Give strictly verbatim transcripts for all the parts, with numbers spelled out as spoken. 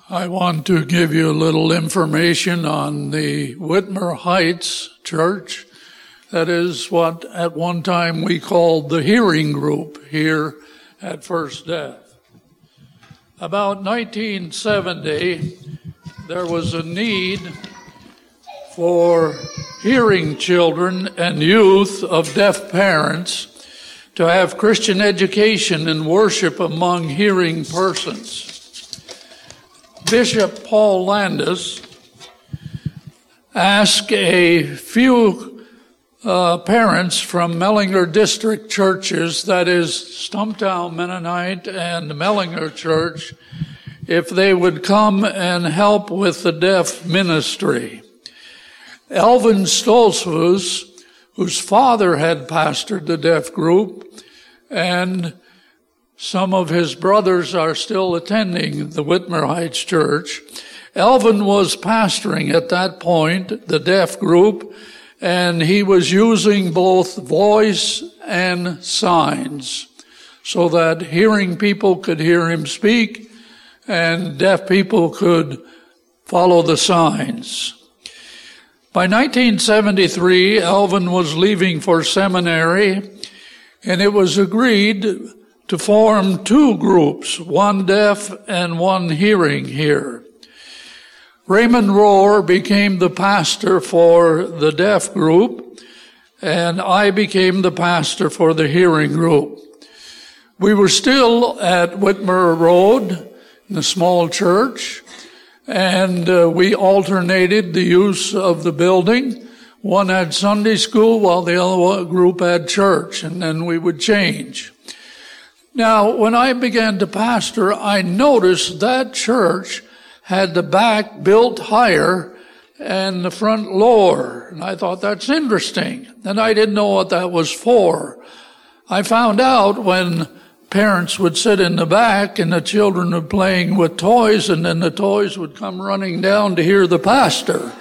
I want to give you a little information on the Whitmer Heights Church. That is what at one time we called the Hearing Group here at First Death. About nineteen seventy, there was a need for hearing children and youth of deaf parents to have Christian education and worship among hearing persons. Bishop Paul Landis asked a few uh, parents from Mellinger District churches, that is Stumptown Mennonite and Mellinger Church, if they would come and help with the deaf ministry. Elvin Stoltzfus, whose father had pastored the deaf group, and some of his brothers are still attending the Whitmer Heights Church. Elvin was pastoring at that point the deaf group, and he was using both voice and signs so that hearing people could hear him speak and deaf people could follow the signs. By nineteen seventy-three, Elvin was leaving for seminary, and it was agreed to form two groups, one deaf and one hearing here. Raymond Rohr became the pastor for the deaf group, and I became the pastor for the hearing group. We were still at Whitmer Road in a small church, and uh, we alternated the use of the building. One had Sunday school while the other group had church, and then we would change. Now, when I began to pastor, I noticed that church had the back built higher and the front lower. And I thought, that's interesting. And I didn't know what that was for. I found out when parents would sit in the back and the children were playing with toys, and then the toys would come running down to hear the pastor.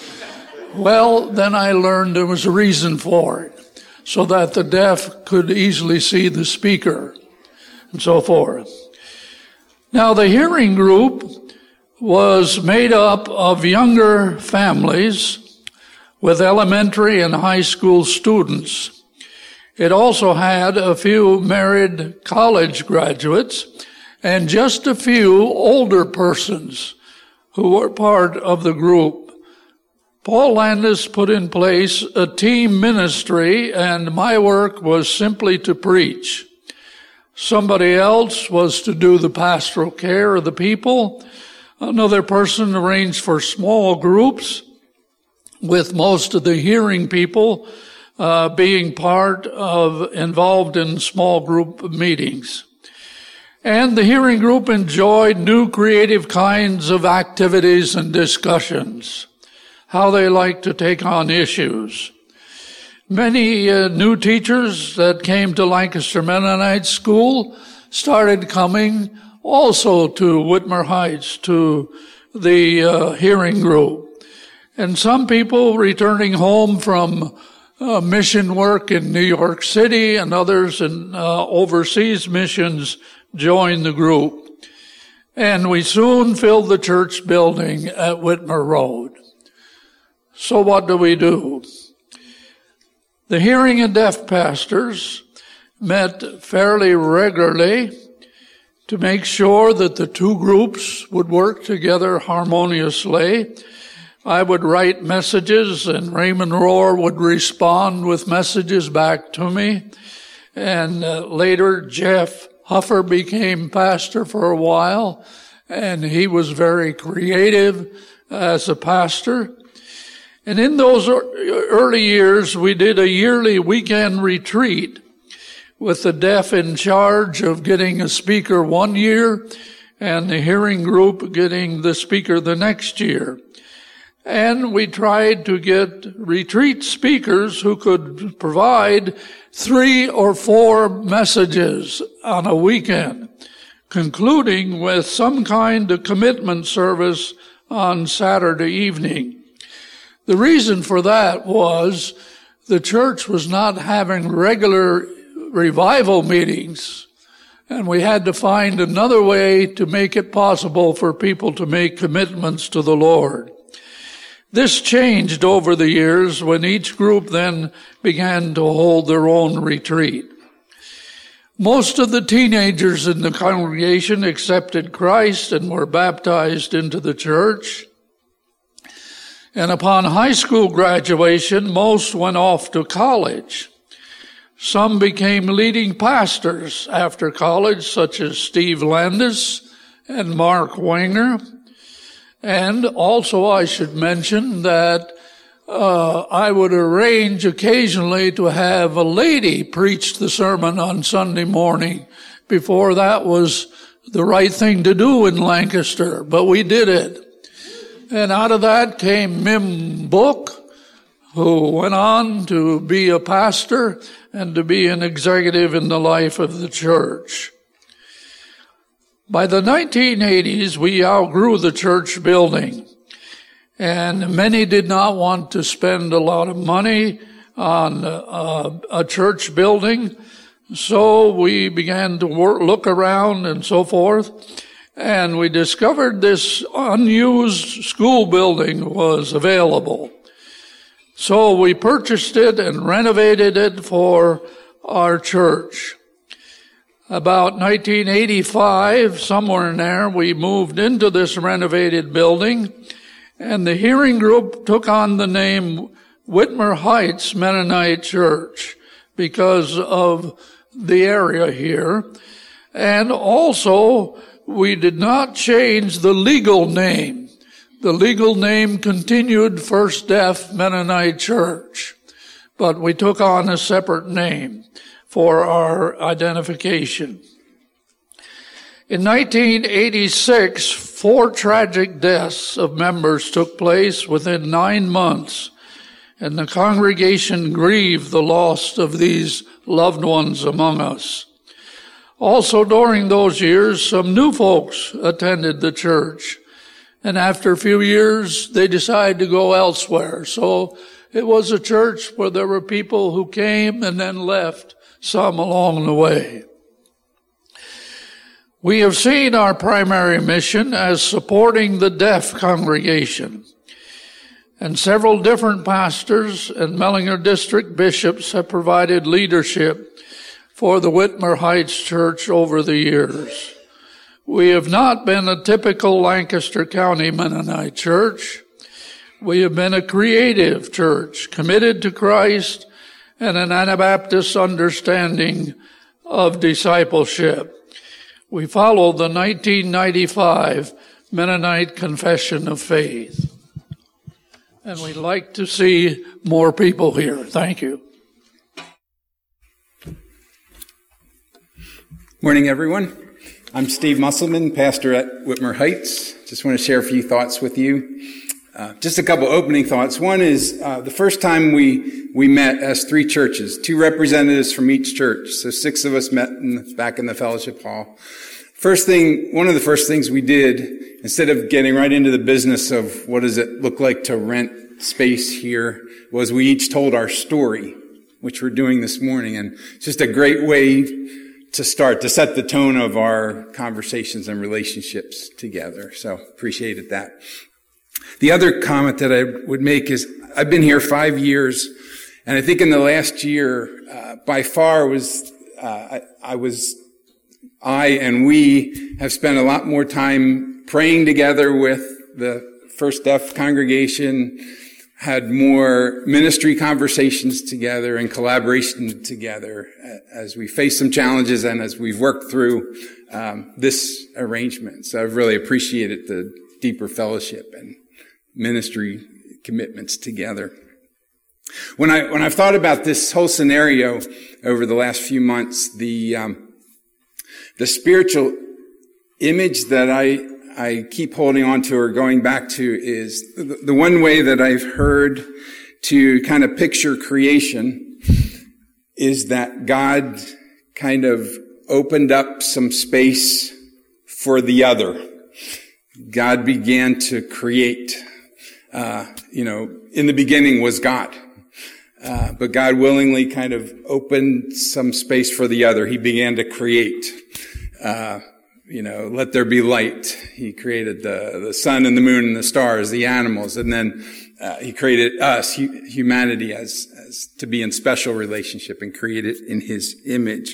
Well, then I learned there was a reason for it, so that the deaf could easily see the speaker, and so forth. Now, the hearing group was made up of younger families with elementary and high school students. It also had a few married college graduates and just a few older persons who were part of the group. Paul Landis put in place a team ministry, and my work was simply to preach. Somebody else was to do the pastoral care of the people. Another person arranged for small groups, with most of the hearing people uh, being part of, involved in small group meetings. And the hearing group enjoyed new creative kinds of activities and discussions, how they like to take on issues. Many uh, new teachers that came to Lancaster Mennonite School started coming also to Whitmer Heights, to the uh, hearing group. And some people returning home from uh, mission work in New York City and others in uh, overseas missions joined the group. And we soon filled the church building at Whitmer Road. So what do we do? The hearing and deaf pastors met fairly regularly to make sure that the two groups would work together harmoniously. I would write messages, and Raymond Rohr would respond with messages back to me. And uh, later, Jeff Huffer became pastor for a while, and he was very creative as a pastor. And in those early years, we did a yearly weekend retreat with the deaf in charge of getting a speaker one year and the hearing group getting the speaker the next year. And we tried to get retreat speakers who could provide three or four messages on a weekend, concluding with some kind of commitment service on Saturday evening. The reason for that was the church was not having regular revival meetings and we had to find another way to make it possible for people to make commitments to the Lord. This changed over the years when each group then began to hold their own retreat. Most of the teenagers in the congregation accepted Christ and were baptized into the church. And upon high school graduation, most went off to college. Some became leading pastors after college, such as Steve Landis and Mark Wenger. And also I should mention that uh, I would arrange occasionally to have a lady preach the sermon on Sunday morning. Before that was the right thing to do in Lancaster, but we did it. And out of that came Mim Book, who went on to be a pastor and to be an executive in the life of the church. By the nineteen eighties, we outgrew the church building, and many did not want to spend a lot of money on uh, a church building, so we began to work, look around and so forth, and we discovered this unused school building was available. So we purchased it and renovated it for our church. About nineteen eighty-five, somewhere in there, we moved into this renovated building, and the hearing group took on the name Whitmer Heights Mennonite Church because of the area here. And also, we did not change the legal name. The legal name continued First Deaf Mennonite Church, but we took on a separate name for our identification. In nineteen eighty-six, four tragic deaths of members took place within nine months, and the congregation grieved the loss of these loved ones among us. Also during those years, some new folks attended the church, and after a few years, they decided to go elsewhere. So it was a church where there were people who came and then left, some along the way. We have seen our primary mission as supporting the deaf congregation, and several different pastors and Mellinger District bishops have provided leadership for the Whitmer Heights Church over the years. We have not been a typical Lancaster County Mennonite church. We have been a creative church, committed to Christ and an Anabaptist understanding of discipleship. We follow the nineteen ninety-five Mennonite Confession of Faith. And we'd like to see more people here. Thank you. Morning, everyone. I'm Steve Musselman, pastor at Whitmer Heights. Just want to share a few thoughts with you. Uh, just a couple opening thoughts. One is uh, the first time we we met as three churches, two representatives from each church. So six of us met in the, back in the fellowship hall. First thing, one of the first things we did, instead of getting right into the business of what does it look like to rent space here, was we each told our story, which we're doing this morning. And it's just a great way to start, to set the tone of our conversations and relationships together. So appreciated that. The other comment that I would make is I've been here five years, and I think in the last year, uh, by far was, uh, I, I was, I and we have spent a lot more time praying together with the First Deaf congregation, had more ministry conversations together and collaboration together as we face some challenges and as we've worked through um, this arrangement. So I've really appreciated the deeper fellowship and ministry commitments together. When I when I've thought about this whole scenario over the last few months, the um, the spiritual image that I I keep holding on to or going back to is the, the one way that I've heard to kind of picture creation is that God kind of opened up some space for the other. God began to create. Uh, you know, in the beginning was God. Uh, but God willingly kind of opened some space for the other. He began to create. uh, you know, let there be light. He created the, the sun and the moon and the stars, the animals, and then uh, he created us, hu- humanity, as, as to be in special relationship and created in his image.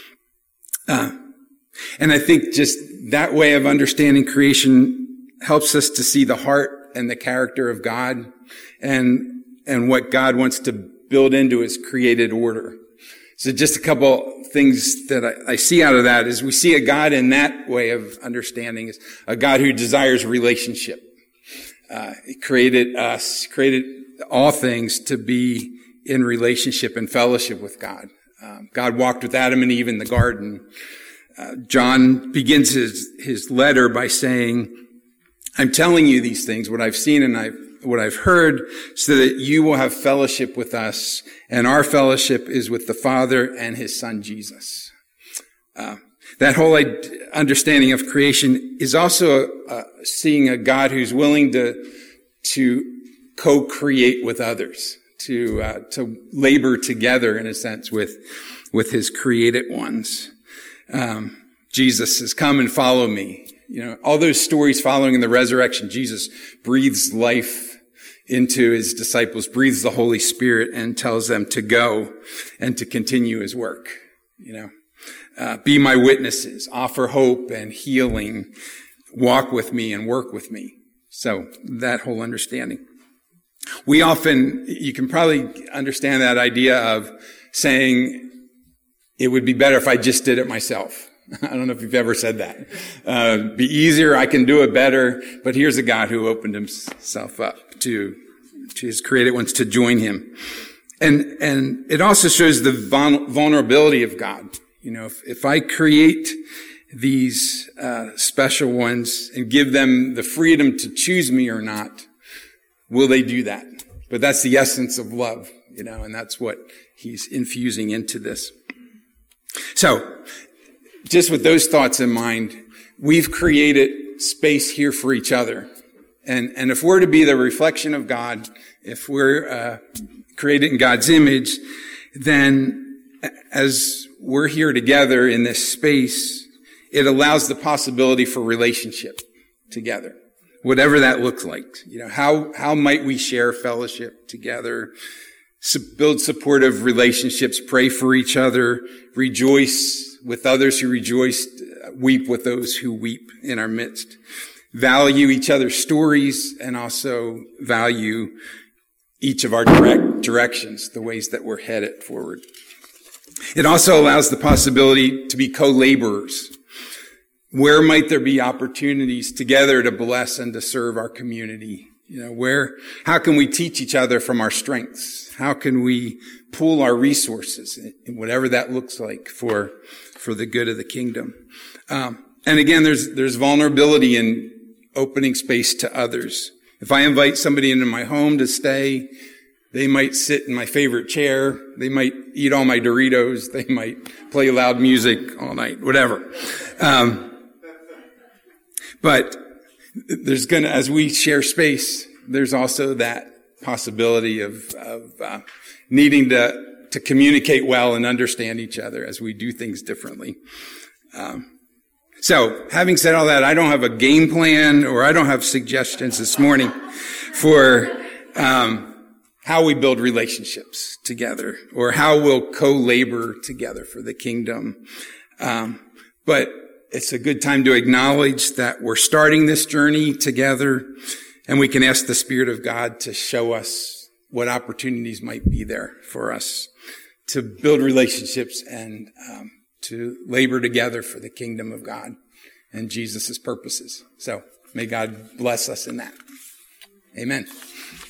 Uh, and I think just that way of understanding creation helps us to see the heart and the character of God and, and what God wants to build into his created order. So just a couple things that I, I see out of that is we see a God in that way of understanding is a God who desires relationship. Uh, he created us, created all things to be in relationship and fellowship with God. Um, God walked with Adam and Eve in the garden. Uh, John begins his, his letter by saying, I'm telling you these things, what I've seen and I've, what I've heard, so that you will have fellowship with us. And our fellowship is with the Father and his Son, Jesus. Uh, that whole understanding of creation is also uh, seeing a God who's willing to, to co-create with others, to, uh, to labor together in a sense with, with his created ones. Um, Jesus says, come and follow me. You know, all those stories following in the resurrection, Jesus breathes life into his disciples, breathes the Holy Spirit and tells them to go and to continue his work. You know, uh, be my witnesses, offer hope and healing, walk with me and work with me. So that whole understanding. We often, you can probably understand that idea of saying it would be better if I just did it myself. I don't know if you've ever said that. Uh, be easier, I can do it better, but here's a God who opened himself up to, to his created ones to join him. And, and it also shows the vulnerability of God. You know, if, if I create these, uh, special ones and give them the freedom to choose me or not, will they do that? But that's the essence of love, you know, and that's what he's infusing into this. So, just with those thoughts in mind, we've created space here for each other. And, and if we're to be the reflection of God, if we're, uh, created in God's image, then as we're here together in this space, it allows the possibility for relationship together. Whatever that looks like. You know, how, how might we share fellowship together, build supportive relationships, pray for each other, rejoice with others who rejoice, weep with those who weep in our midst. Value each other's stories and also value each of our direct directions, the ways that we're headed forward. It also allows the possibility to be co-laborers. Where might there be opportunities together to bless and to serve our community? You know, where, how can we teach each other from our strengths? How can we pool our resources, in whatever that looks like for, for the good of the kingdom? Um, and again, there's, there's vulnerability in opening space to others. If I invite somebody into my home to stay, they might sit in my favorite chair. They might eat all my Doritos. They might play loud music all night, whatever. Um, but there's gonna, as we share space, there's also that possibility of, of uh, needing to, to communicate well and understand each other as we do things differently. Um, so, having said all that, I don't have a game plan or I don't have suggestions this morning for um, how we build relationships together or how we'll co-labor together for the kingdom. Um, but it's a good time to acknowledge that we're starting this journey together, and we can ask the Spirit of God to show us what opportunities might be there for us to build relationships and um, to labor together for the kingdom of God and Jesus' purposes. So may God bless us in that. Amen.